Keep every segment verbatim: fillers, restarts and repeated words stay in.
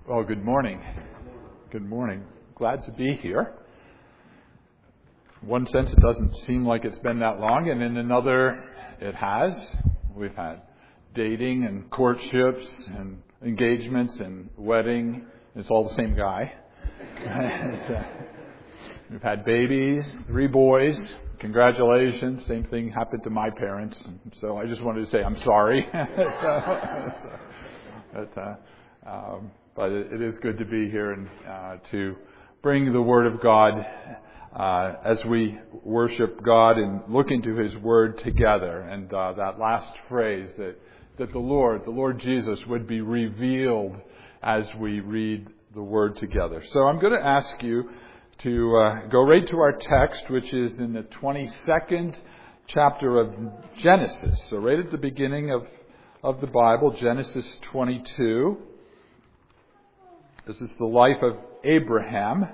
Well, good morning. Good morning. Glad to be here. In one sense, it doesn't seem like it's been that long, and in another, it has. We've had dating and courtships and engagements and wedding. It's all the same guy. We've had babies, three boys. Congratulations. Same thing happened to my parents. So I just wanted to say I'm sorry. so, but, uh, um, But it is good to be here and uh, to bring the Word of God uh, as we worship God and look into His Word together. And uh, that last phrase that that the Lord, the Lord Jesus, would be revealed as we read the Word together. So I'm going to ask you to uh, go right to our text, which is in the twenty-second chapter of Genesis. So right at the beginning of, of the Bible, Genesis twenty-two. This is the life of Abraham.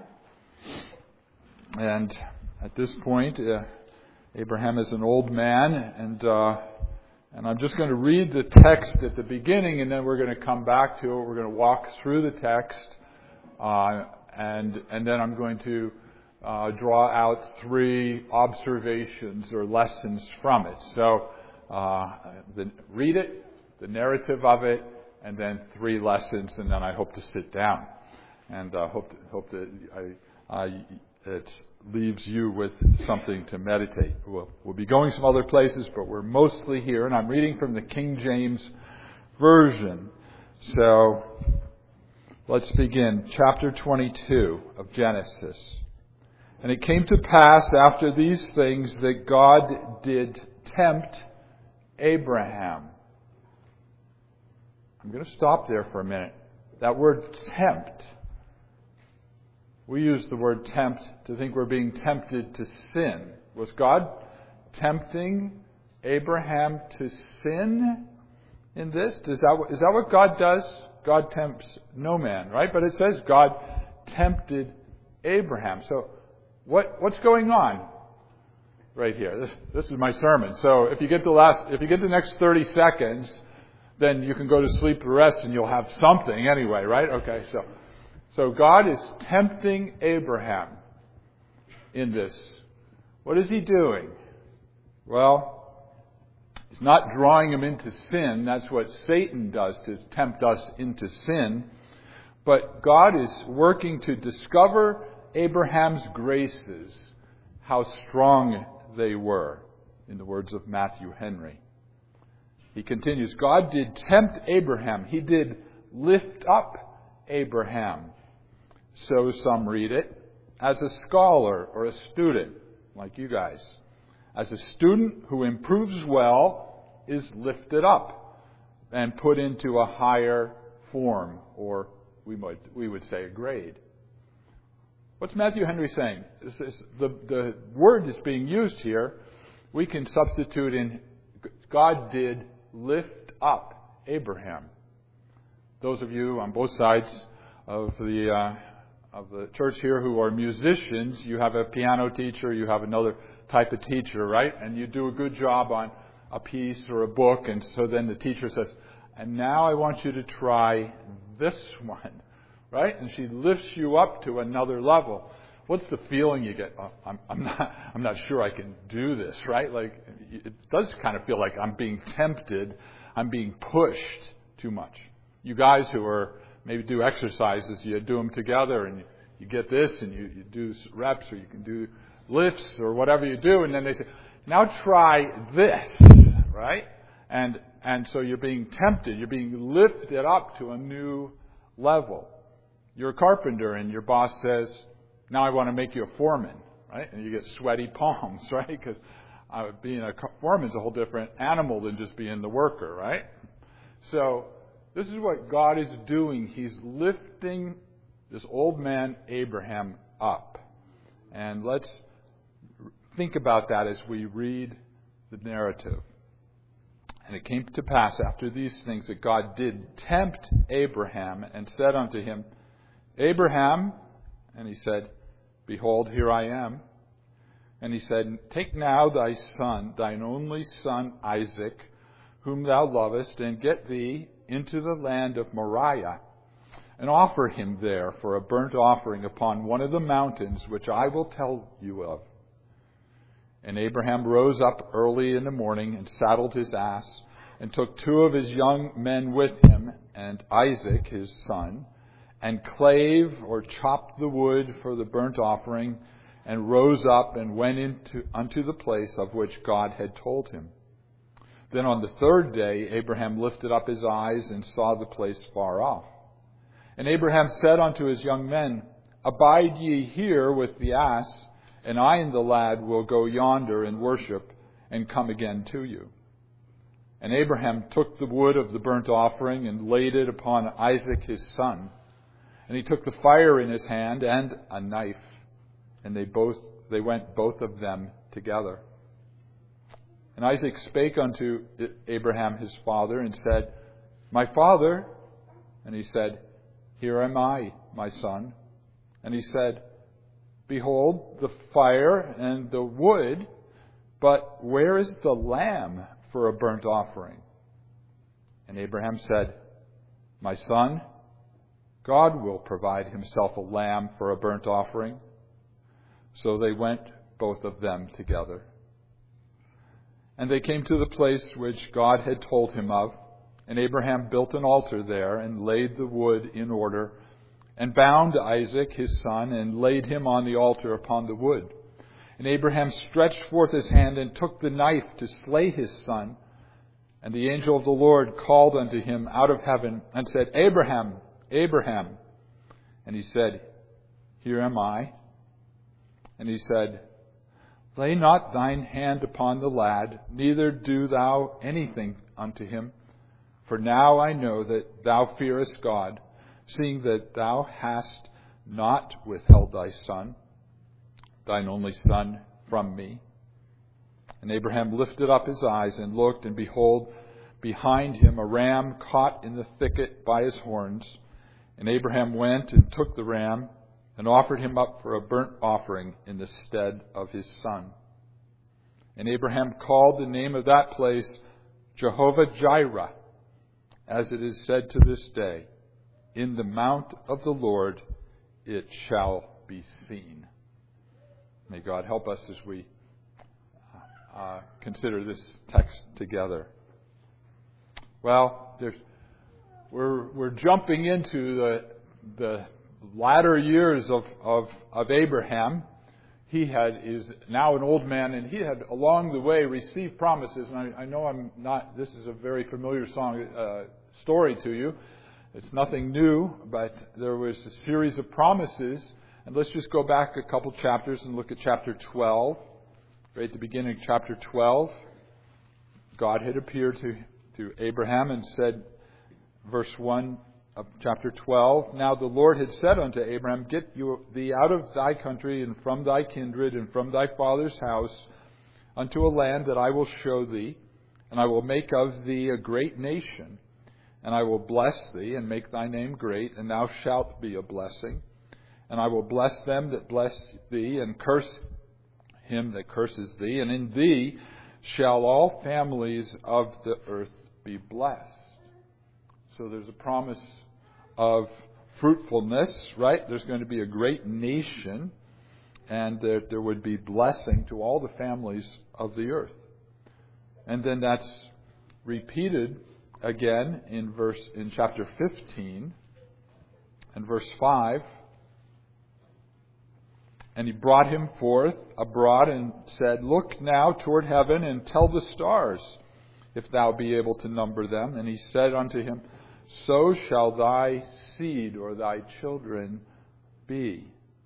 And at this point, uh, Abraham is an old man. And uh, and I'm just going to read the text at the beginning, and then we're going to come back to it. We're going to walk through the text. Uh, and, and then I'm going to uh, draw out three observations or lessons from it. So uh, the, read it, the narrative of it, and then three lessons, and then I hope to sit down, and uh, hope hope that I, I, it leaves you with something to meditate. We'll, we'll be going some other places, but we're mostly here, and I'm reading from the King James Version. So let's begin. Chapter twenty-two of Genesis. And it came to pass after these things that God did tempt Abraham. I'm going to stop there for a minute. That word tempt. We use the word tempt to think we're being tempted to sin. Was God tempting Abraham to sin in this? Is that, is that what God does? God tempts no man, right? But it says God tempted Abraham. So what what's going on right here? This this is my sermon. So if you get the last if you get the next thirty seconds, then you can go to sleep the rest and you'll have something anyway, right? Okay, so so God is tempting Abraham in this. What is He doing? Well, He's not drawing him into sin. That's what Satan does to tempt us into sin. But God is working to discover Abraham's graces, how strong they were, in the words of Matthew Henry. He continues, God did tempt Abraham. He did lift up Abraham. So some read it as a scholar or a student, like you guys. As a student who improves well is lifted up and put into a higher form, or we might we would say a grade. What's Matthew Henry saying? This is the, the word that's being used here, we can substitute in God did lift up Abraham. Those of you on both sides of the uh, of the church here who are musicians, you have a piano teacher, you have another type of teacher, right? And you do a good job on a piece or a book, and so then the teacher says, and now I want you to try this one, right? And she lifts you up to another level. What's the feeling you get? Oh, I'm, I'm not. I'm not sure I can do this, right? Like it does kind of feel like I'm being tempted. I'm being pushed too much. You guys who are maybe do exercises, you do them together, and you, you get this, and you, you do reps, or you can do lifts, or whatever you do, and then they say, "Now try this," right? And and so you're being tempted. You're being lifted up to a new level. You're a carpenter, and your boss says, now I want to make you a foreman, right? And you get sweaty palms, right? Because uh, being a foreman is a whole different animal than just being the worker, right? So this is what God is doing. He's lifting this old man Abraham up. And let's think about that as we read the narrative. And it came to pass after these things that God did tempt Abraham and said unto him, Abraham, and he said, Behold, here I am. And he said, Take now thy son, thine only son Isaac, whom thou lovest, and get thee into the land of Moriah, and offer him there for a burnt offering upon one of the mountains which I will tell you of. And Abraham rose up early in the morning and saddled his ass, and took two of his young men with him, and Isaac his son, and clave or chopped the wood for the burnt offering, and rose up and went into unto the place of which God had told him. Then on the third day Abraham lifted up his eyes and saw the place far off. And Abraham said unto his young men, Abide ye here with the ass, and I and the lad will go yonder and worship, and come again to you. And Abraham took the wood of the burnt offering and laid it upon Isaac his son. And he took the fire in his hand and a knife, and they both they went both of them together. And Isaac spake unto Abraham his father, and said, My father? And he said, Here am I, my son. And he said, Behold the fire and the wood, but where is the lamb for a burnt offering? And Abraham said, My son, God will provide himself a lamb for a burnt offering. So they went both of them together. And they came to the place which God had told him of. And Abraham built an altar there, and laid the wood in order, and bound Isaac his son, and laid him on the altar upon the wood. And Abraham stretched forth his hand, and took the knife to slay his son. And the angel of the Lord called unto him out of heaven, and said, Abraham, Abraham. And he said, Here am I. And he said, Lay not thine hand upon the lad, neither do thou anything unto him. For now I know that thou fearest God, seeing that thou hast not withheld thy son, thine only son, from me. And Abraham lifted up his eyes and looked, and behold, behind him a ram caught in the thicket by his horns. And Abraham went and took the ram, and offered him up for a burnt offering in the stead of his son. And Abraham called the name of that place Jehovah-Jireh, as it is said to this day, In the mount of the Lord it shall be seen. May God help us as we uh, consider this text together. Well, there's, we're we're jumping into the the latter years of, of, of Abraham. He had is now an old man, and he had along the way received promises. And I, I know I'm not. This is a very familiar song uh, story to you. It's nothing new, but there was a series of promises. And let's just go back a couple chapters and look at chapter twelve. Right at the beginning of chapter twelve, God had appeared to to Abraham and said, verse one. Of chapter twelve, Now the Lord had said unto Abraham, Get you, thee out of thy country, and from thy kindred, and from thy father's house, unto a land that I will show thee, and I will make of thee a great nation, and I will bless thee, and make thy name great, and thou shalt be a blessing. And I will bless them that bless thee, and curse him that curses thee, and in thee shall all families of the earth be blessed. So there's a promise of fruitfulness, right? There's going to be a great nation, and there, there would be blessing to all the families of the earth. And then that's repeated again in verse in chapter fifteen and verse five. And he brought him forth abroad and said, Look now toward heaven and tell the stars, if thou be able to number them. And he said unto him, So shall thy seed or thy children be.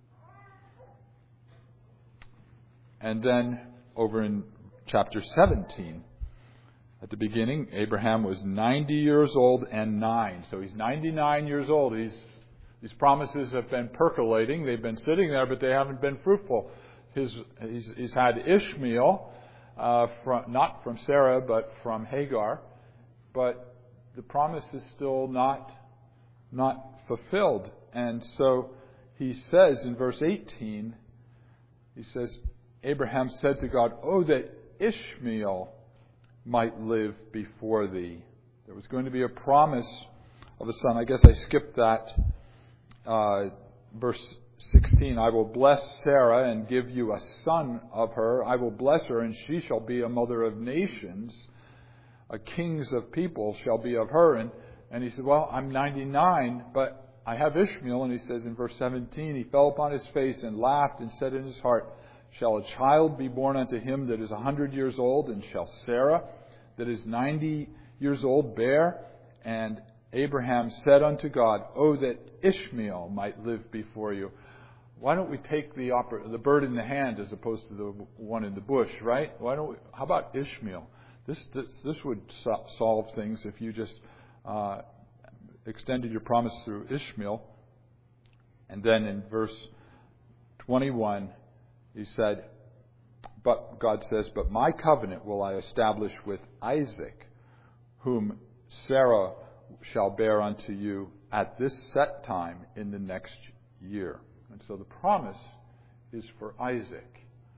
And then over in chapter seventeen, at the beginning, Abraham was ninety years old and nine. So he's ninety-nine years old. He's, these promises have been percolating. They've been sitting there, but they haven't been fruitful. His, he's, he's had Ishmael, uh, from, not from Sarah, but from Hagar. But the promise is still not, not fulfilled. And so he says in verse eighteen, he says, Abraham said to God, Oh, that Ishmael might live before thee. There was going to be a promise of a son. I guess I skipped that uh, verse sixteen, I will bless Sarah and give you a son of her. I will bless her, and she shall be a mother of nations. A kings of people shall be of her. And, and he said, well, I'm ninety-nine, but I have Ishmael. And he says in verse seventeen, he fell upon his face and laughed and said in his heart, shall a child be born unto him that is a hundred years old? And shall Sarah that is ninety years old bear? And Abraham said unto God, oh, that Ishmael might live before you. Why don't we take the oper- the bird in the hand as opposed to the one in the bush, right? Why don't we, how about Ishmael? This this, this would so- solve things if you just uh, extended your promise through Ishmael. And then in verse twenty-one, he said, but God says, but my covenant will I establish with Isaac, whom Sarah shall bear unto you at this set time in the next year. And so the promise is for Isaac.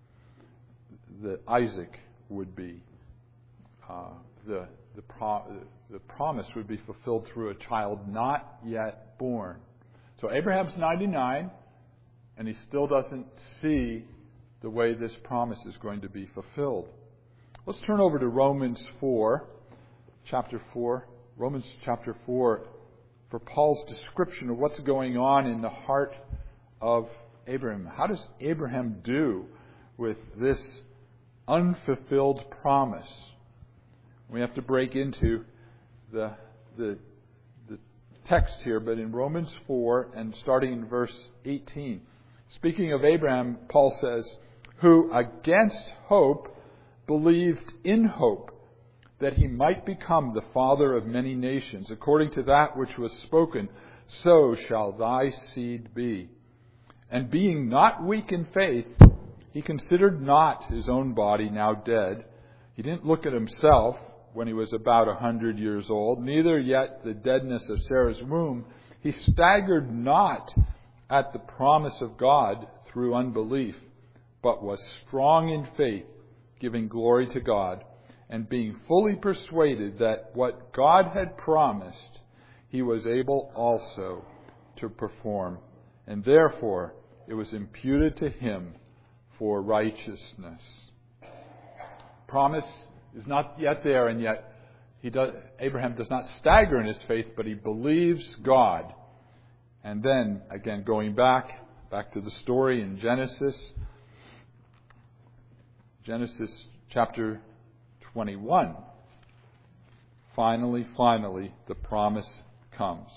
That Isaac would be uh, the the, pro- the promise would be fulfilled through a child not yet born. So Abraham's ninety-nine, and he still doesn't see the way this promise is going to be fulfilled. Let's turn over to Romans four, chapter four. Romans chapter four, for Paul's description of what's going on in the heart of Abraham. How does Abraham do with this unfulfilled promise? We have to break into the, the, the text here, but in Romans four and starting in verse eighteen. Speaking of Abraham, Paul says, who against hope believed in hope, that he might become the father of many nations, according to that which was spoken, so shall thy seed be. And being not weak in faith, he considered not his own body now dead. He didn't look at himself when he was about a hundred years old, neither yet the deadness of Sarah's womb. He staggered not at the promise of God through unbelief, but was strong in faith, giving glory to God, and being fully persuaded that what God had promised, he was able also to perform. And therefore, it was imputed to him for righteousness. Promise is not yet there, and yet he does, Abraham does not stagger in his faith, but he believes God. And then, again, going back, back to the story in Genesis, Genesis chapter twenty-one. Finally, finally, the promise comes.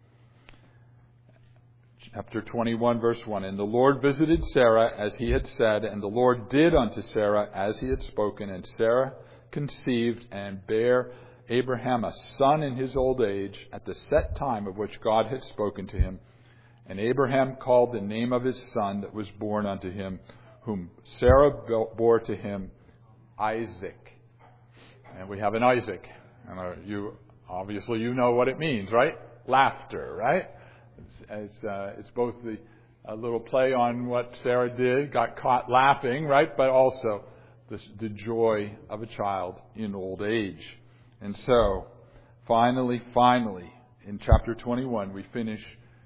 Chapter twenty-one, verse one. And the Lord visited Sarah as he had said, and the Lord did unto Sarah as he had spoken. And Sarah conceived and bare Abraham a son in his old age, at the set time of which God had spoken to him. And Abraham called the name of his son that was born unto him, whom Sarah bore to him, Isaac. And we have an Isaac. And uh, you obviously you know what it means, right? Laughter, right? It's it's, uh, it's both the a little play on what Sarah did, got caught laughing, right? But also the, the joy of a child in old age. And so, finally, finally, in chapter twenty-one, we finish.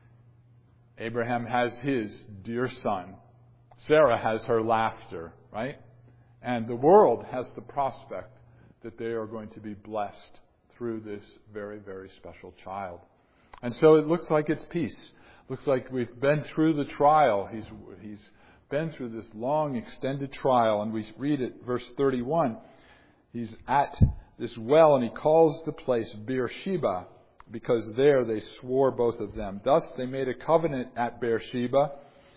Abraham has his dear son. Sarah has her laughter, right? And the world has the prospect that they are going to be blessed through this very, very special child. And so it looks like it's peace. Looks like we've been through the trial. He's he's been through this long, extended trial. And we read it, verse thirty-one. He's at this well, and he calls the place Beersheba, because there they swore both of them. Thus they made a covenant at Beersheba.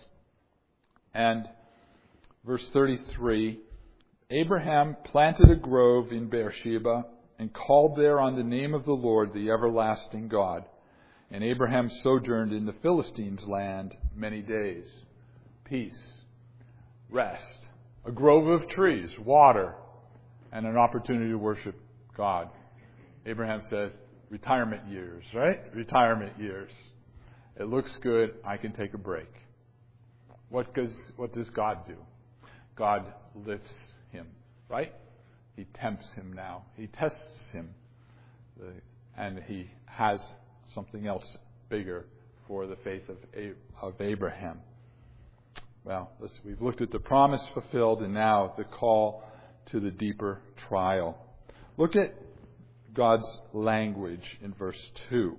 And verse thirty-three, Abraham planted a grove in Beersheba and called there on the name of the Lord, the everlasting God. And Abraham sojourned in the Philistines' land many days. Peace, rest, a grove of trees, water, and an opportunity to worship God. Abraham says, retirement years, right? Retirement years. It looks good. I can take a break. What does, what does God do? God lifts him, right? He tempts him now. He tests him. And he has something else bigger for the faith of, of Abraham. Well, let's, we've looked at the promise fulfilled and now the call to the deeper trial. Look at God's language in verse two.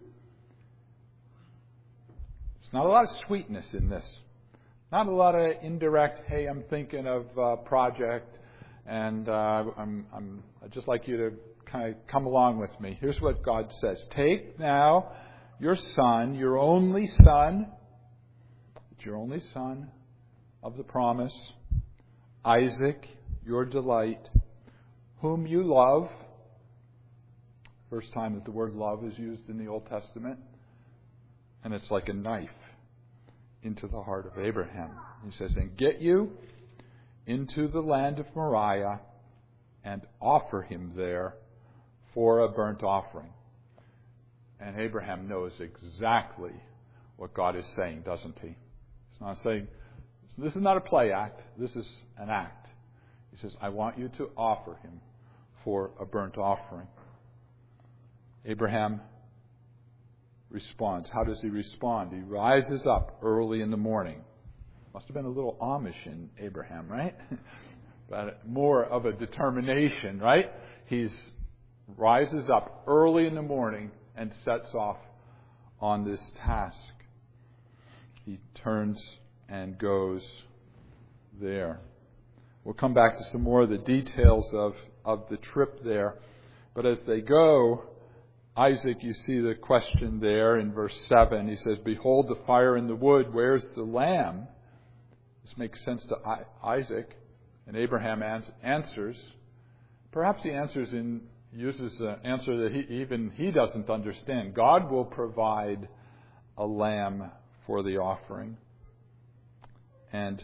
There's not a lot of sweetness in this. Not a lot of indirect, hey, I'm thinking of a project, and uh, I'm, I'm, I'd just like you to kind of come along with me. Here's what God says. Take now your son, your only son, your only son of the promise, Isaac, your delight, whom you love. First time that the word love is used in the Old Testament. And it's like a knife into the heart of Abraham. He says, and get you into the land of Moriah and offer him there for a burnt offering. And Abraham knows exactly what God is saying, doesn't he? He's not saying, this is not a play act, this is an act. He says, I want you to offer him for a burnt offering. Abraham responds. How does he respond? He rises up early in the morning. Must have been a little Amish in Abraham, right? But more of a determination, right? He rises up early in the morning and sets off on this task. He turns and goes there. We'll come back to some more of the details of, of the trip there. But as they go, Isaac, you see the question there in verse seven. He says, behold the fire in the wood, where's the lamb? This makes sense to Isaac. And Abraham answers. Perhaps he answers in uses an answer that he, even he doesn't understand. God will provide a lamb for the offering. And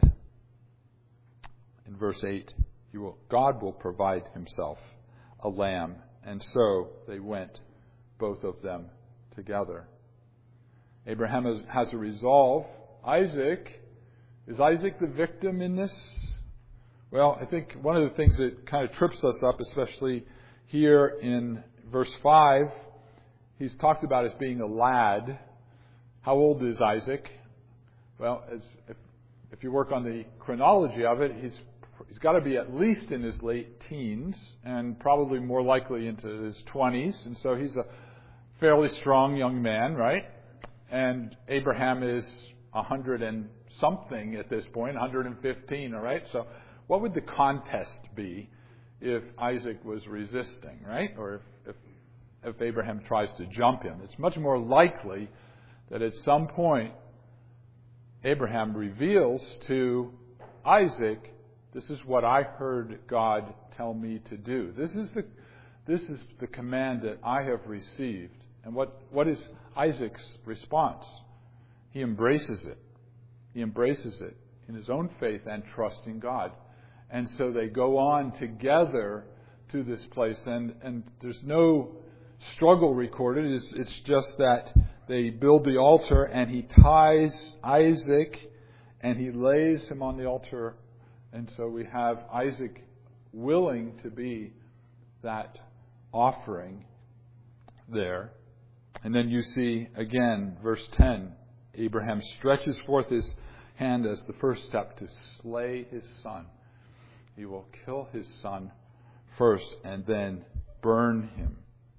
in verse eight, he will, God will provide himself a lamb. And so they went, both of them together. Abraham has, has a resolve. Isaac, is Isaac the victim in this? Well, I think one of the things that kind of trips us up, especially here in verse five, he's talked about as being a lad. How old is Isaac? Well, as, if, if you work on the chronology of it, he's he's got to be at least in his late teens and probably more likely into his twenties. And so he's a fairly strong young man, right? And Abraham is a hundred and something at this point, one hundred fifteen, all right? So what would the contest be if Isaac was resisting, right? Or if, if, if Abraham tries to jump him? It's much more likely that at some point Abraham reveals to Isaac, this is what I heard God tell me to do. This is the, this is the command that I have received. And what, what is Isaac's response? He embraces it. He embraces it in his own faith and trust in God. And so they go on together to this place. And, and there's no struggle recorded. It's, it's just that they build the altar and he ties Isaac and he lays him on the altar. And so we have Isaac willing to be that offering there. And then you see, again, verse ten, Abraham stretches forth his hand as the first step to slay his son. He will kill his son first and then burn him.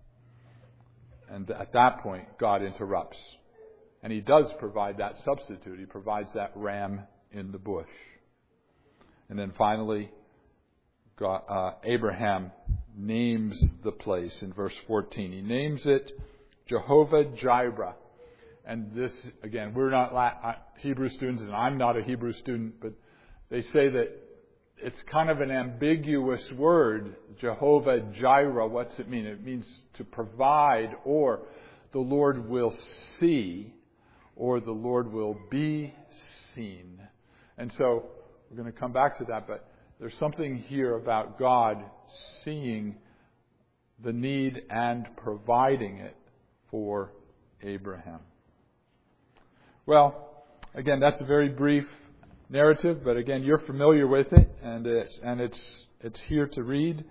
And at that point, God interrupts. And he does provide that substitute. He provides that ram in the bush. And then finally, God, uh, Abraham names the place in verse fourteen. He names it Jehovah Jireh. And this, again, we're not La- Hebrew students, and I'm not a Hebrew student, but they say that it's kind of an ambiguous word, Jehovah Jireh. What's it mean? It means to provide, or the Lord will see, or the Lord will be seen. And so we're going to come back to that, but there's something here about God seeing the need and providing it for Abraham. Well, again, that's a very brief narrative, but again, you're familiar with it, and it's and it's it's here to read.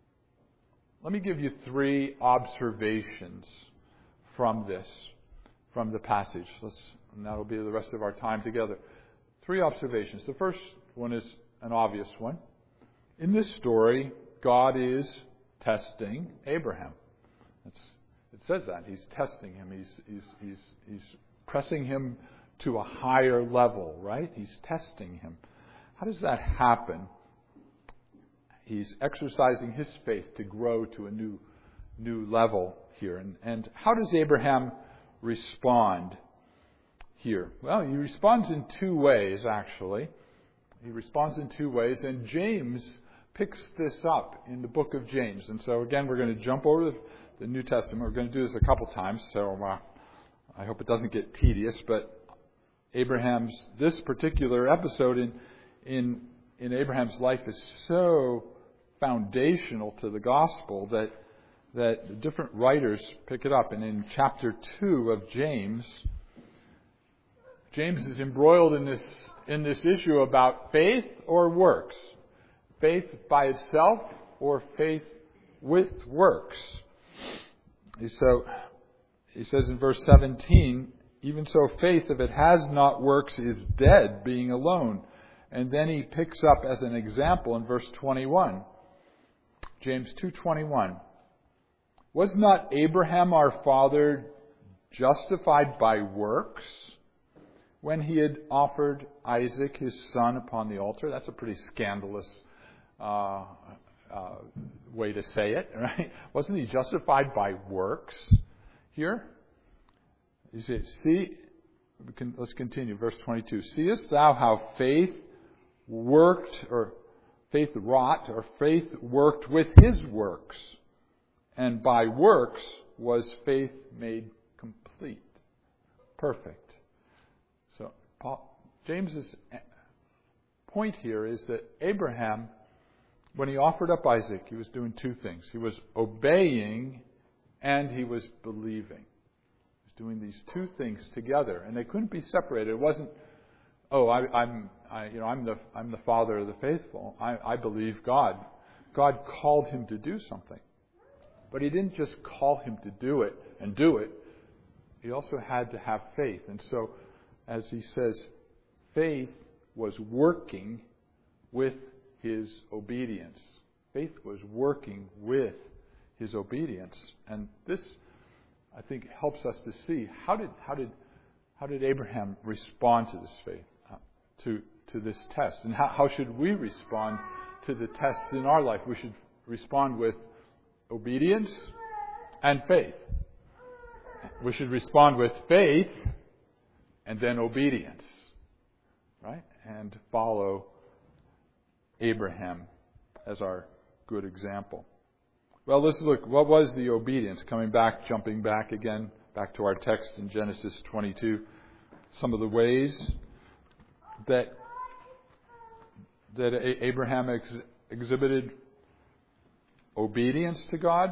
Let me give you three observations from this. from the passage. Let's, and that'll be the rest of our time together. Three observations. The first one is an obvious one. In this story, God is testing Abraham. It's, it says that. He's testing him. He's, he's, he's, he's pressing him to a higher level, right? He's testing him. How does that happen? He's exercising his faith to grow to a new new level here. And, and how does Abraham respond here? Well, he responds in two ways, actually. He responds in two ways, and James picks this up in the book of James. And so, again, we're going to jump over the, the New Testament. We're going to do this a couple times, so uh, I hope it doesn't get tedious. But Abraham's, this particular episode in in in Abraham's life is so foundational to the gospel that that the different writers pick it up. And in chapter two of James, James is embroiled in this in this issue about faith or works. Faith by itself or faith with works. So he says in verse seventeen, even so faith, if it has not works, is dead, being alone. And then he picks up as an example in verse twenty-one. James two twenty-one. Was not Abraham our father justified by works when he had offered Isaac his son upon the altar? That's a pretty scandalous uh, uh, way to say it, right? Wasn't he justified by works here? You see, see we can, let's continue. Verse twenty-two. Seest thou how faith worked, or faith wrought, or faith worked with his works? And by works was faith made complete, perfect. So Paul, James's point here is that Abraham, when he offered up Isaac, he was doing two things. He was obeying and he was believing. He was doing these two things together, and they couldn't be separated. It wasn't, oh, I, I'm, I, you know, I'm the, I'm the father of the faithful. I, I believe God. God called him to do something. But he didn't just call him to do it and do it. He also had to have faith. And so, as he says, faith was working with his obedience. Faith was working with his obedience. And this, I think, helps us to see how did how did how did Abraham respond to this faith, uh, to to this test, and how, how should we respond to the tests in our life? We should respond with obedience and faith. We should respond with faith and then obedience, right? And follow Abraham as our good example. Well, let's look. What was the obedience? Coming back, jumping back again, back to our text in Genesis twenty-two. Some of the ways that that Abraham ex- exhibited obedience to God.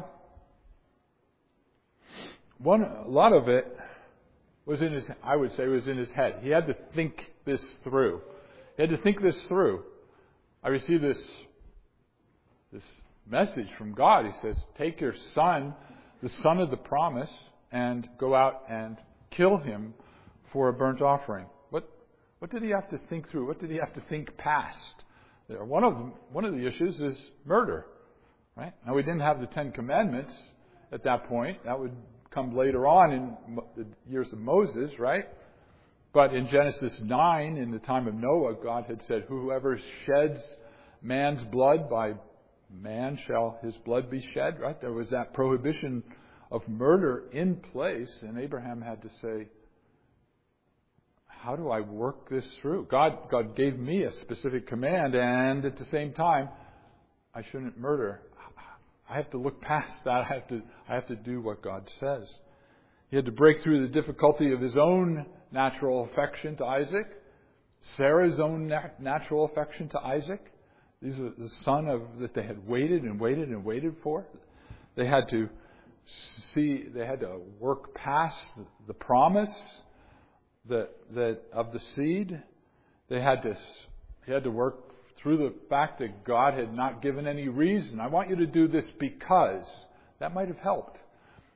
One, a lot of it was in his, I would say, was in his head. He had to think this through. He had to think this through. I received this, this message from God. He says, take your son, the son of the promise, and go out and kill him for a burnt offering. What, what did he have to think through? What did he have to think past? One of them, one of the issues is murder. Right? Now, we didn't have the Ten Commandments at that point. That would come later on in the years of Moses, right? But in Genesis nine, in the time of Noah, God had said, whoever sheds man's blood, by man shall his blood be shed, right? There was that prohibition of murder in place, and Abraham had to say, how do I work this through? God, God gave me a specific command, and at the same time, I shouldn't murder. I have to look past that. I have to I have to do what God says. He had to break through the difficulty of his own natural affection to Isaac, Sarah's own nat- natural affection to Isaac. These are the son of that they had waited and waited and waited for. They had to see. They had to work past the promise that that of the seed. They had to. He had to work through the fact that God had not given any reason. I want you to do this because. That might have helped.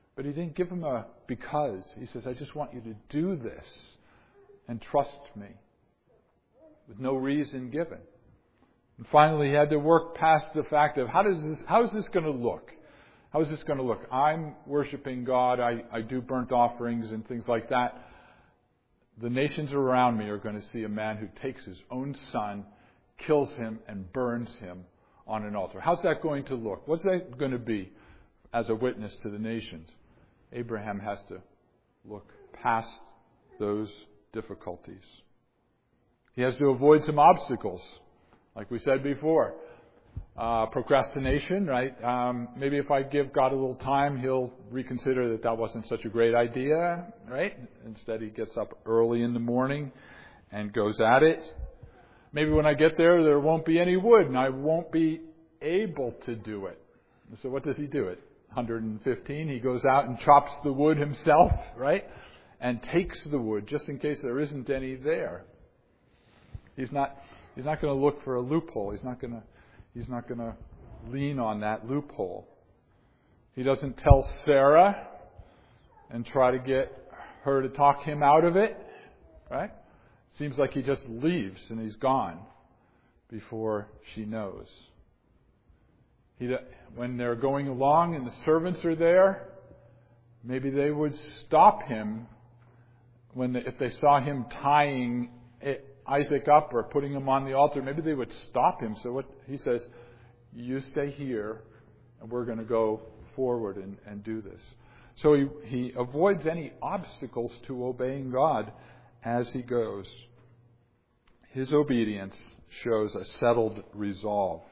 But he didn't give him a because. He says, I just want you to do this and trust me, with no reason given. And finally, he had to work past the fact of how does this, how is this going to look? How is this going to look? I'm worshiping God. I, I do burnt offerings and things like that. The nations around me are going to see a man who takes his own son, kills him, and burns him on an altar. How's that going to look? What's that going to be as a witness to the nations? Abraham has to look past those difficulties. He has to avoid some obstacles, like we said before. Uh, procrastination, right? Um, maybe if I give God a little time, He'll reconsider that that wasn't such a great idea, right? Instead, He gets up early in the morning and goes at it. Maybe when I get there, there won't be any wood, and I won't be able to do it. So what does He do? At one hundred fifteen, He goes out and chops the wood himself, right? And takes the wood, just in case there isn't any there. He's not, he's not going to look for a loophole. He's not going to He's not going to lean on that loophole. He doesn't tell Sarah and try to get her to talk him out of it, right? Seems like he just leaves and he's gone before she knows. He, when they're going along and the servants are there, maybe they would stop him when they, if they saw him tying it, Isaac up or putting him on the altar, maybe they would stop him. So what he says, you stay here and we're going to go forward and, and do this. So he, he avoids any obstacles to obeying God as he goes. His obedience shows a settled resolve.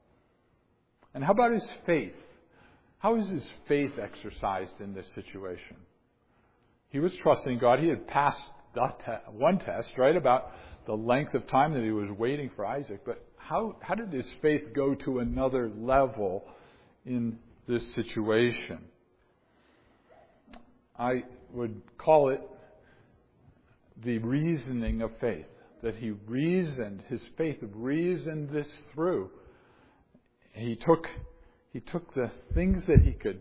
And how about his faith? How is his faith exercised in this situation? He was trusting God. He had passed one test, right, about the length of time that he was waiting for Isaac. But how, how did his faith go to another level in this situation? I would call it the reasoning of faith. That he reasoned, his faith reasoned this through. He took, he took the things that he could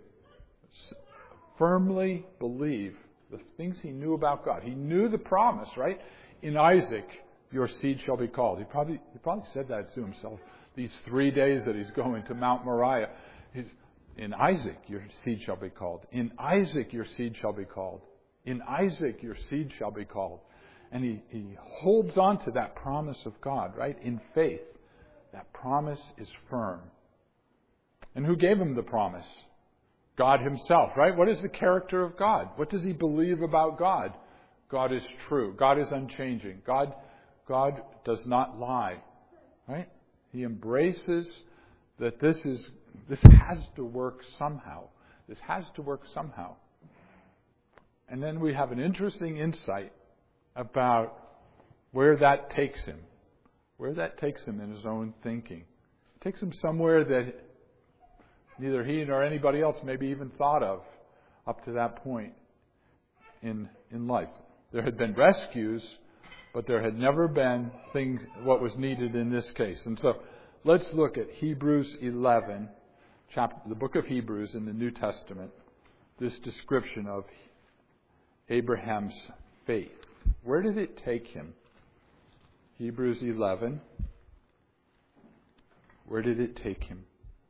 firmly believe, the things he knew about God. He knew the promise, right? In Isaac, your seed shall be called. He probably he probably said that to himself. These three days that he's going to Mount Moriah, he's, in Isaac your seed shall be called. In Isaac your seed shall be called. In Isaac your seed shall be called. And he, he holds on to that promise of God, right? In faith. That promise is firm. And who gave him the promise? God himself, right? What is the character of God? What does he believe about God? God is true. God is unchanging. God, God does not lie, right? He embraces that this is, this has to work somehow. This has to work somehow. And then we have an interesting insight about where that takes him. Where that takes him in his own thinking. It takes him somewhere that neither he nor anybody else maybe even thought of up to that point in in life. There had been rescues, but there had never been things what was needed in this case. And so let's look at Hebrews eleven, chapter, the book of Hebrews in the New Testament, this description of Abraham's faith. Where did it take him? Hebrews eleven. Where did it take him?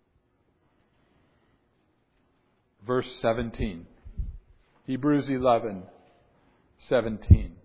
Verse seventeen. Hebrews eleven, seventeen.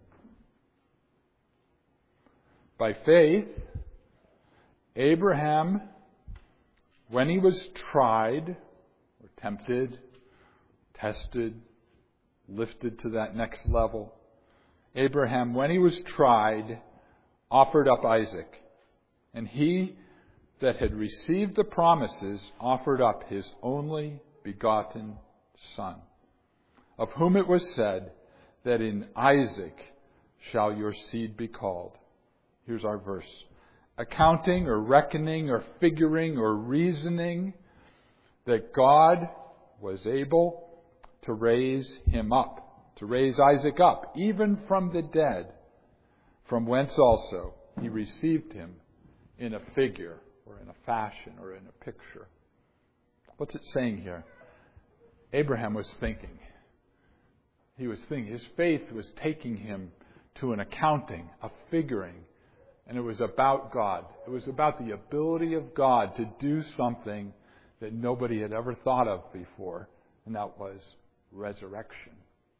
By faith, Abraham, when he was tried, or tempted, tested, lifted to that next level, Abraham, when he was tried, offered up Isaac. And he that had received the promises offered up his only begotten Son, of whom it was said that in Isaac shall your seed be called. Here's our verse. Accounting or reckoning or figuring or reasoning that God was able to raise him up, to raise Isaac up, even from the dead, from whence also he received him in a figure or in a fashion or in a picture. What's it saying here? Abraham was thinking. He was thinking. His faith was taking him to an accounting, a figuring. And it was about God. It was about the ability of God to do something that nobody had ever thought of before. And that was resurrection.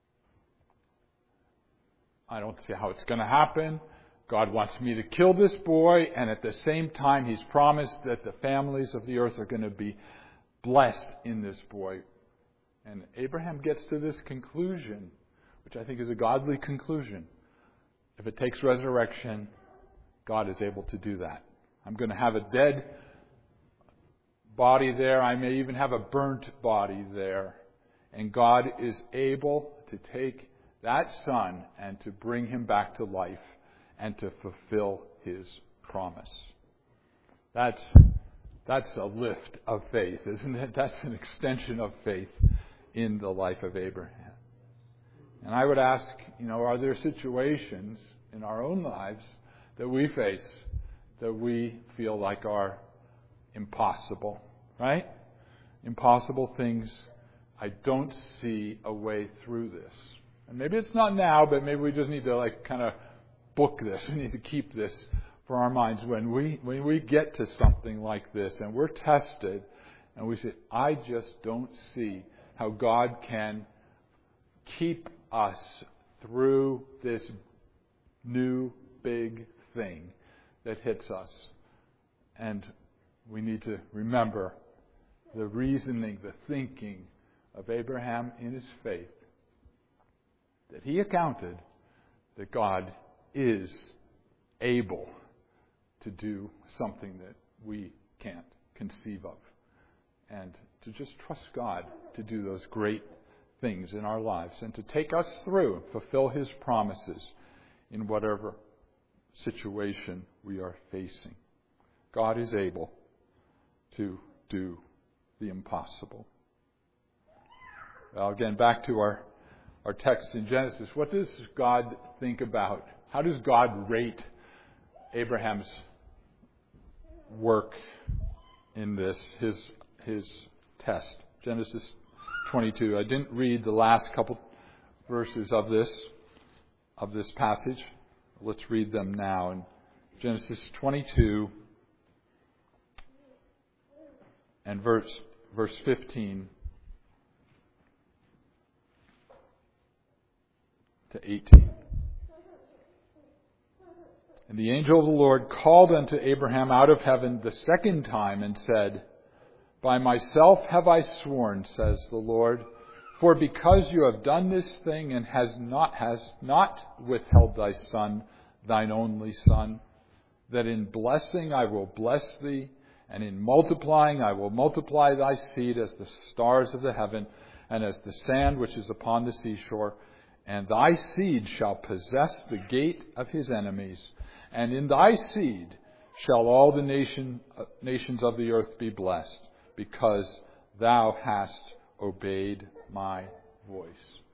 I don't see how it's going to happen. God wants me to kill this boy. And at the same time, He's promised that the families of the earth are going to be blessed in this boy. And Abraham gets to this conclusion, which I think is a godly conclusion. If it takes resurrection, God is able to do that. I'm going to have a dead body there. I may even have a burnt body there. And God is able to take that son and to bring him back to life and to fulfill His promise. That's, that's a lift of faith, isn't it? That's an extension of faith in the life of Abraham. And I would ask, you know, are there situations in our own lives that we face that we feel like are impossible, right? Impossible things. I don't see a way through this. And maybe it's not now, but maybe we just need to like kind of book this. We need to keep this for our minds when we when we get to something like this and we're tested and we say, I just don't see how God can keep us through this new big thing that hits us. And we need to remember the reasoning, the thinking of Abraham in his faith, that he accounted that God is able to do something that we can't conceive of. And to just trust God to do those great things in our lives and to take us through, fulfill His promises in whatever situation we are facing. God is able to do the impossible. Well, again, back to our, our text in Genesis. What does God think about? How does God rate Abraham's work in this, his his test? Genesis twenty-two. I didn't read the last couple verses of this of this passage. Let's read them now. In Genesis twenty-two and verse verse fifteen to eighteen. And the angel of the Lord called unto Abraham out of heaven the second time and said, By myself have I sworn, says the Lord, for because you have done this thing and has not has not withheld thy son, thine only son, that in blessing I will bless thee, and in multiplying I will multiply thy seed as the stars of the heaven, and as the sand which is upon the seashore. And thy seed shall possess the gate of his enemies, and in thy seed shall all the nation, uh, nations of the earth be blessed, because thou hast obeyed my voice.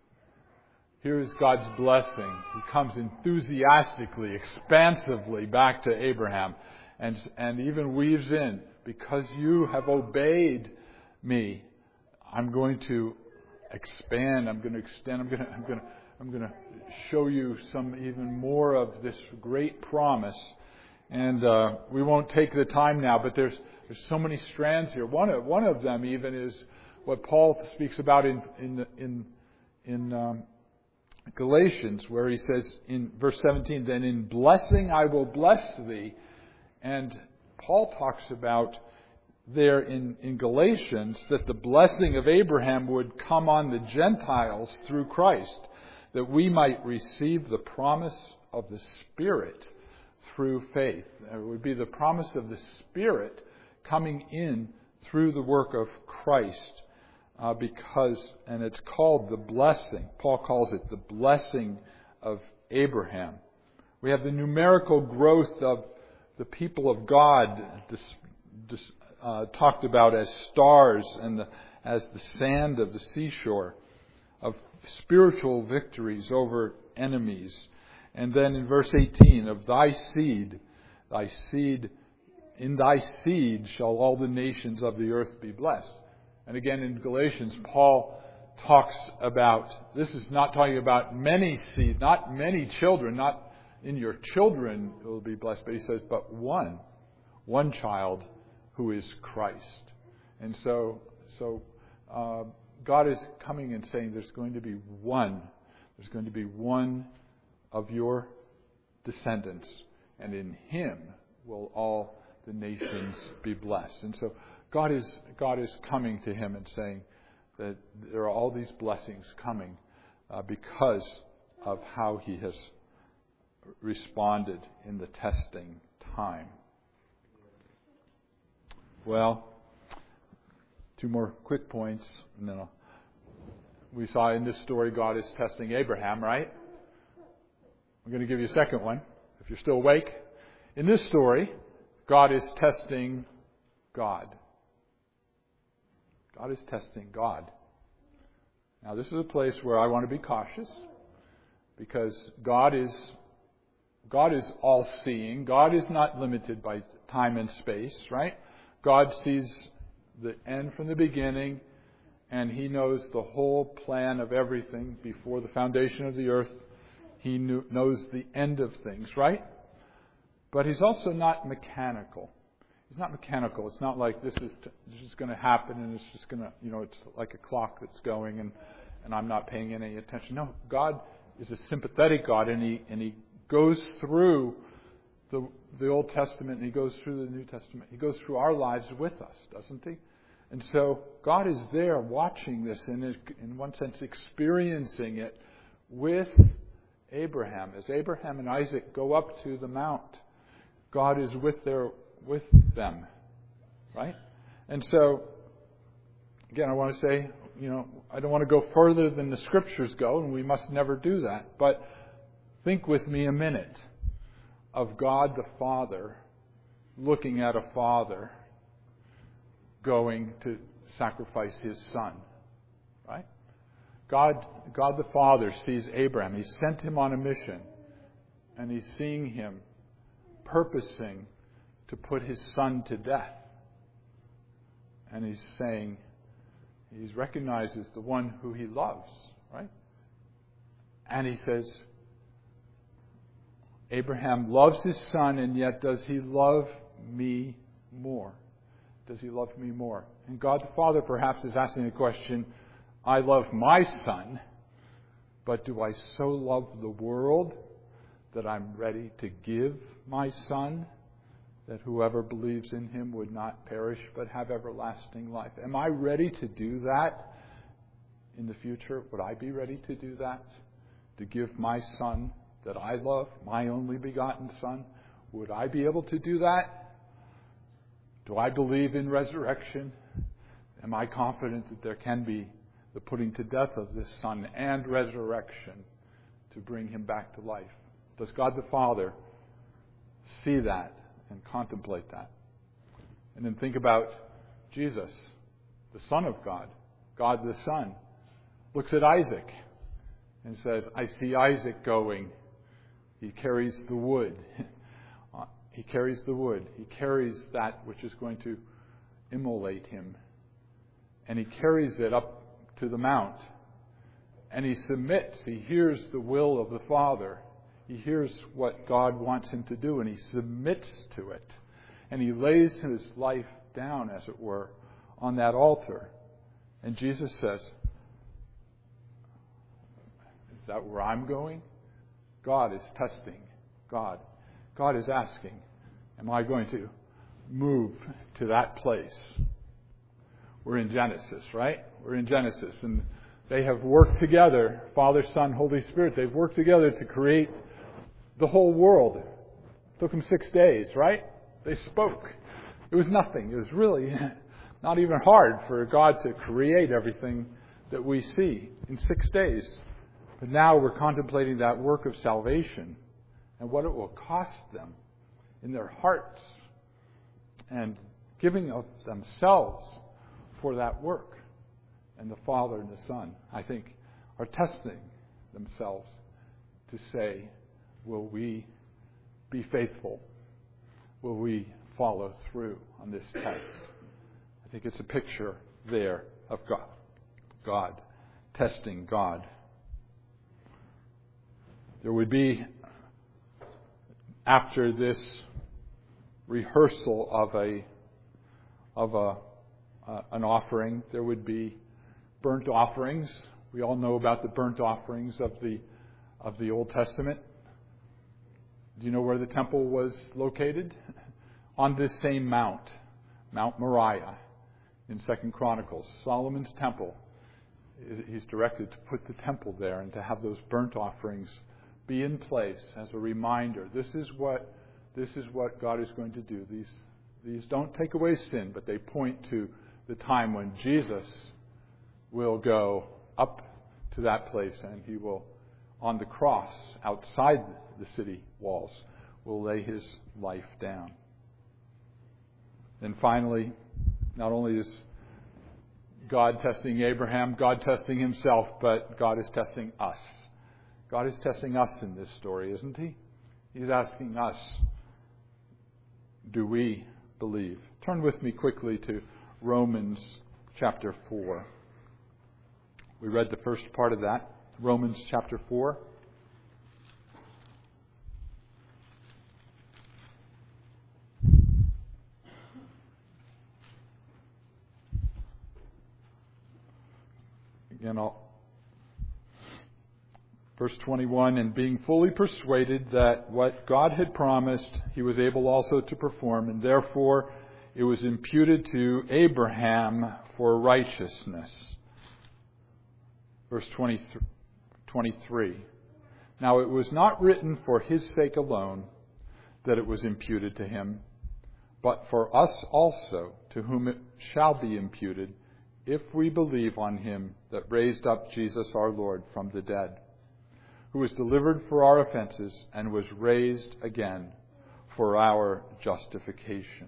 Here is God's blessing. He comes enthusiastically, expansively back to Abraham, and, and even weaves in, because you have obeyed me, I'm going to expand, I'm going to extend, I'm going to, I'm going to, I'm going to show you some even more of this great promise. And uh, we won't take the time now, but there's there's so many strands here. One of one of them even is what Paul speaks about in in in in um, Galatians, where he says in verse seventeen, "Then in blessing I will bless thee." And Paul talks about there in, in Galatians that the blessing of Abraham would come on the Gentiles through Christ, that we might receive the promise of the Spirit through faith. It would be the promise of the Spirit coming in through the work of Christ, uh, because, and it's called the blessing. Paul calls it the blessing of Abraham. We have the numerical growth of the people of God dis, dis, uh, talked about as stars and the, as the sand of the seashore, of spiritual victories over enemies. And then in verse eighteen, of thy seed, thy seed, in thy seed shall all the nations of the earth be blessed. And again in Galatians, Paul talks about, this is not talking about many seed, not many children, not in your children will be blessed, but he says, but one, one child who is Christ. And so, so uh, God is coming and saying there's going to be one, there's going to be one of your descendants, and in him will all the nations be blessed. And so God is God is coming to him and saying that there are all these blessings coming uh, because of how he has responded in the testing time. Well, two more quick points, and then I'll, we saw in this story God is testing Abraham, right? I'm going to give you a second one, if you're still awake. In this story, God is testing God. God is testing God. Now, this is a place where I want to be cautious, because God is God is all-seeing. God is not limited by time and space, right? God sees the end from the beginning, and he knows the whole plan of everything before the foundation of the earth. He knew, knows the end of things, right? But he's also not mechanical. He's not mechanical. It's not like this is t- this is going to happen and it's just going to, you know, it's like a clock that's going and, and I'm not paying any attention. No, God is a sympathetic God, and he and he goes through the the Old Testament and he goes through the New Testament. He goes through our lives with us, doesn't he? And so God is there watching this and is, in one sense, experiencing it with Abraham. As Abraham and Isaac go up to the mount, God is with their with them, right? And so, again, I want to say, you know, I don't want to go further than the Scriptures go, and we must never do that. But think with me a minute of God the Father looking at a father going to sacrifice his son, right? God, God the Father sees Abraham. He sent him on a mission, and he's seeing him purposing to put his son to death. And he's saying, he recognizes the one who he loves, right? And he says, Abraham loves his son, and yet does he love me more? Does he love me more? And God the Father perhaps is asking the question, I love my son, but do I so love the world that I'm ready to give my son, that whoever believes in him would not perish but have everlasting life? Am I ready to do that in the future? Would I be ready to do that? To give my son that I love, my only begotten son? Would I be able to do that? Do I believe in resurrection? Am I confident that there can be the putting to death of this son and resurrection to bring him back to life? Does God the Father see that and contemplate that? And then think about Jesus, the Son of God, God the Son, looks at Isaac and says, I see Isaac going. He carries the wood. He carries the wood. He carries that which is going to immolate him. And he carries it up to the mount. And he submits. He hears the will of the Father. He hears what God wants him to do, and he submits to it. And he lays his life down, as it were, on that altar. And Jesus says, is that where I'm going? God is testing God. God is asking, am I going to move to that place? We're in Genesis, right? We're in Genesis. And they have worked together, Father, Son, Holy Spirit. They've worked together to create the whole world. It took them six days, right? They spoke. It was nothing. It was really not even hard for God to create everything that we see in six days. But now we're contemplating that work of salvation and what it will cost them in their hearts, and giving of themselves for that work. And the Father and the Son, I think, are testing themselves to say, will we be faithful? Will we follow through on this test? I think it's a picture there of God, God testing God. There would be, after this rehearsal of a of a uh, an offering, there would be burnt offerings. We all know about the burnt offerings of the of the Old Testament. Do you know where the temple was located? On this same mount, Mount Moriah, in Second Chronicles, Solomon's temple. He's directed to put the temple there and to have those burnt offerings be in place as a reminder. This is what this is what God is going to do. These these don't take away sin, but they point to the time when Jesus will go up to that place, and he will, on the cross outside the city walls, will lay his life down. And finally, not only is God testing Abraham, God testing himself, but God is testing us. God is testing us in this story, isn't he? He's asking us, do we believe? Turn with me quickly to Romans chapter four. We read the first part of that, Romans chapter four. Again, I'll, verse twenty-one, and being fully persuaded that what God had promised he was able also to perform, and therefore it was imputed to Abraham for righteousness. Verse twenty-three. Now it was not written for his sake alone that it was imputed to him, but for us also, to whom it shall be imputed, if we believe on him that raised up Jesus our Lord from the dead, who was delivered for our offenses and was raised again for our justification.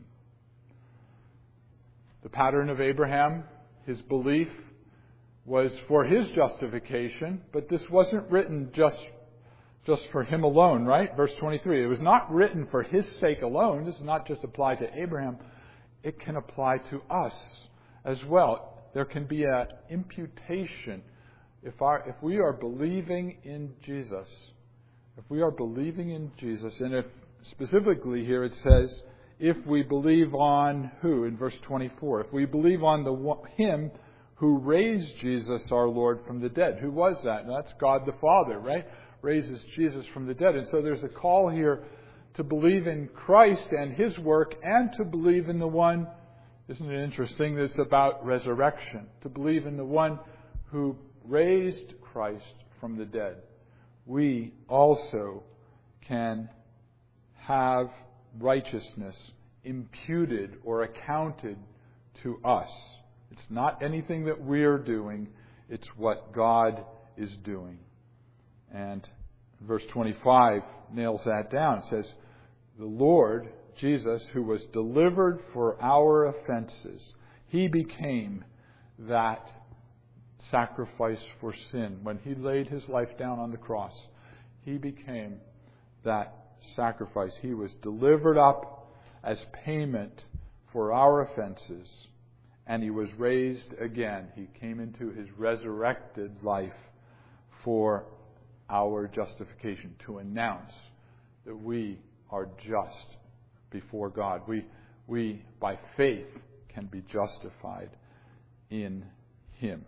The pattern of Abraham, his belief, was for his justification, but this wasn't written just, just for him alone, right? Verse twenty-three, it was not written for his sake alone. This does not just apply to Abraham. It can apply to us as well. There can be an imputation. If our, if we are believing in Jesus, if we are believing in Jesus, and if specifically here it says, if we believe on who, in verse twenty-four, if we believe on the him who raised Jesus our Lord from the dead. Who was that? And that's God the Father, right? Raises Jesus from the dead. And so there's a call here to believe in Christ and his work, and to believe in the one, isn't it interesting, that's about resurrection, to believe in the one who raised Christ from the dead. We also can have righteousness imputed or accounted to us. It's not anything that we're doing, it's what God is doing. And verse twenty-five nails that down. It says, the Lord Jesus, who was delivered for our offenses, he became that sacrifice for sin. When he laid his life down on the cross, he became that sacrifice. He was delivered up as payment for our offenses, and he was raised again. He came into his resurrected life for our justification, to announce that we are just before God. We, we by faith, can be justified in him.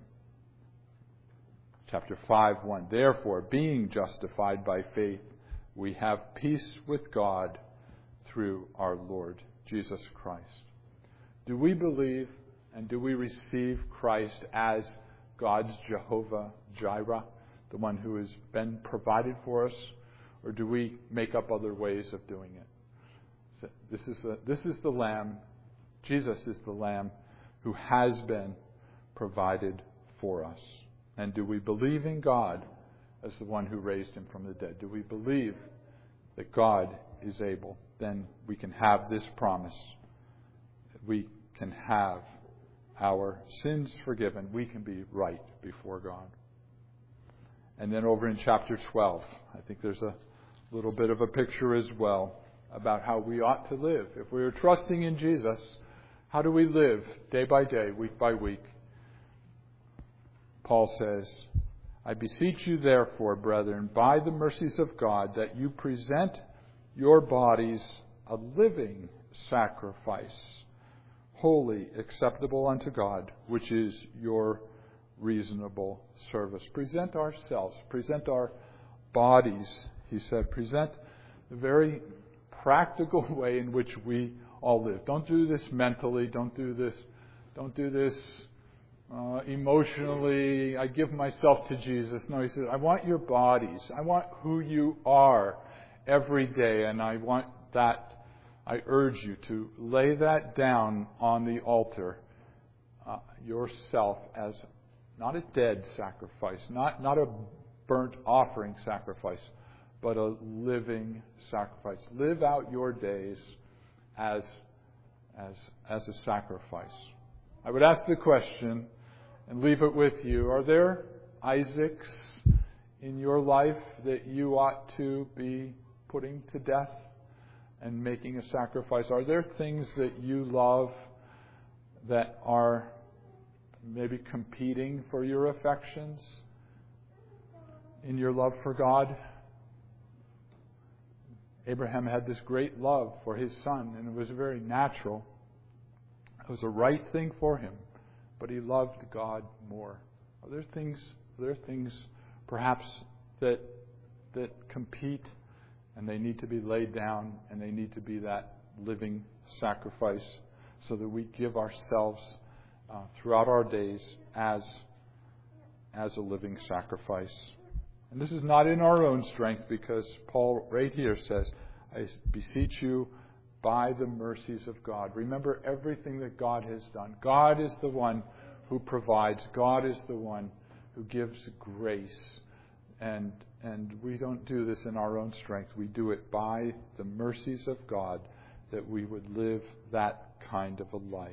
Chapter five, one. Therefore, being justified by faith, we have peace with God through our Lord Jesus Christ. Do we believe and do we receive Christ as God's Jehovah Jireh, the one who has been provided for us? Or do we make up other ways of doing it? This is the, this is the Lamb. Jesus is the Lamb who has been provided for us. And do we believe in God as the one who raised him from the dead? Do we believe that God is able? Then we can have this promise. We can have our sins forgiven. We can be right before God. And then over in chapter twelve, I think there's a little bit of a picture as well about how we ought to live. If we are trusting in Jesus, how do we live day by day, week by week? Paul says, I beseech you therefore, brethren, by the mercies of God, that you present your bodies a living sacrifice, holy, acceptable unto God, which is your reasonable service. Present ourselves, present our bodies, he said. Present the very practical way in which we all live. Don't do this mentally. Don't do this. Don't do this uh, emotionally. I give myself to Jesus. No, he says, I want your bodies. I want who you are every day, and I want that. I urge you to lay that down on the altar, uh, yourself, as not a dead sacrifice, not, not a burnt offering sacrifice, but a living sacrifice. Live out your days as, as, as a sacrifice. I would ask the question and leave it with you. Are there Isaacs in your life that you ought to be putting to death and making a sacrifice? Are there things that you love that are maybe competing for your affections in your love for God? Abraham had this great love for his son, and it was very natural. It was a right thing for him, but he loved God more. Are there things, are there things perhaps that that compete, and they need to be laid down, and they need to be that living sacrifice, so that we give ourselves uh, throughout our days as as a living sacrifice? And this is not in our own strength, because Paul right here says, I beseech you by the mercies of God. Remember everything that God has done. God is the one who provides. God is the one who gives grace. And and we don't do this in our own strength. We do it by the mercies of God, that we would live that kind of a life.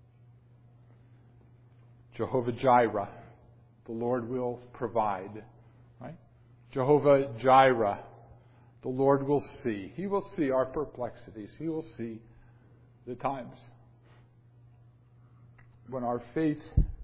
Jehovah Jireh, the Lord will provide. Right? Jehovah Jireh, the Lord will see. He will see our perplexities. He will see the times when our faith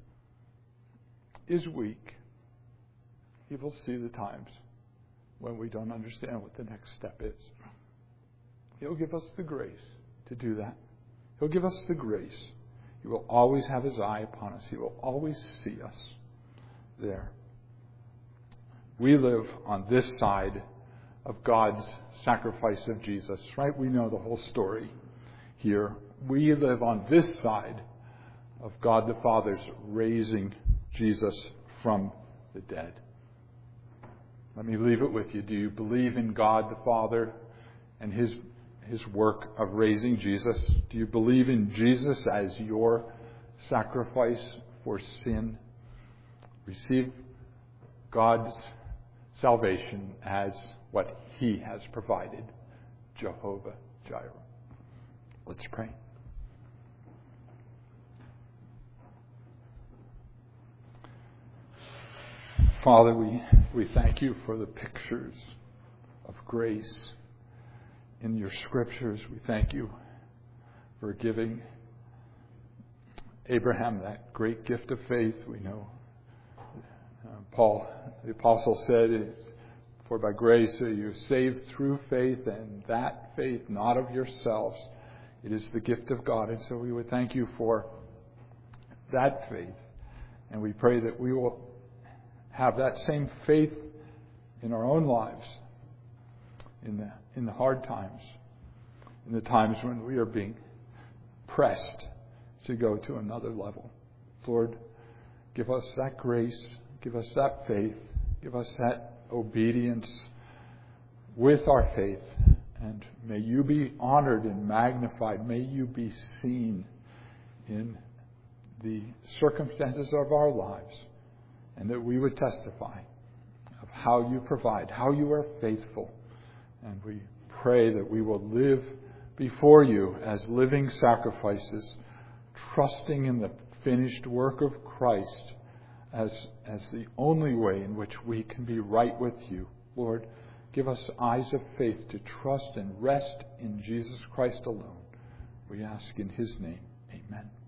is weak. He will see the times when we don't understand what the next step is. He'll give us the grace to do that. He'll give us the grace. He will always have his eye upon us. He will always see us there. We live on this side of God's sacrifice of Jesus, right? We know the whole story here. We live on this side of God the Father's raising Jesus from the dead. Let me leave it with you. Do you believe in God the Father and His His work of raising Jesus? Do you believe in Jesus as your sacrifice for sin? Receive God's salvation as what He has provided, Jehovah Jireh. Let's pray. Father, we, we thank you for the pictures of grace in your scriptures. We thank you for giving Abraham that great gift of faith. We know uh, Paul, the apostle, said, for by grace are you saved through faith, and that faith not of yourselves. It is the gift of God. And so we would thank you for that faith. And we pray that we will have that same faith in our own lives, in the in the hard times, in the times when we are being pressed to go to another level. Lord, give us that grace, give us that faith, give us that obedience with our faith, and may you be honored and magnified. May you be seen in the circumstances of our lives, and that we would testify of how you provide, how you are faithful. And we pray that we will live before you as living sacrifices, trusting in the finished work of Christ as, as the only way in which we can be right with you. Lord, give us eyes of faith to trust and rest in Jesus Christ alone. We ask in His name. Amen.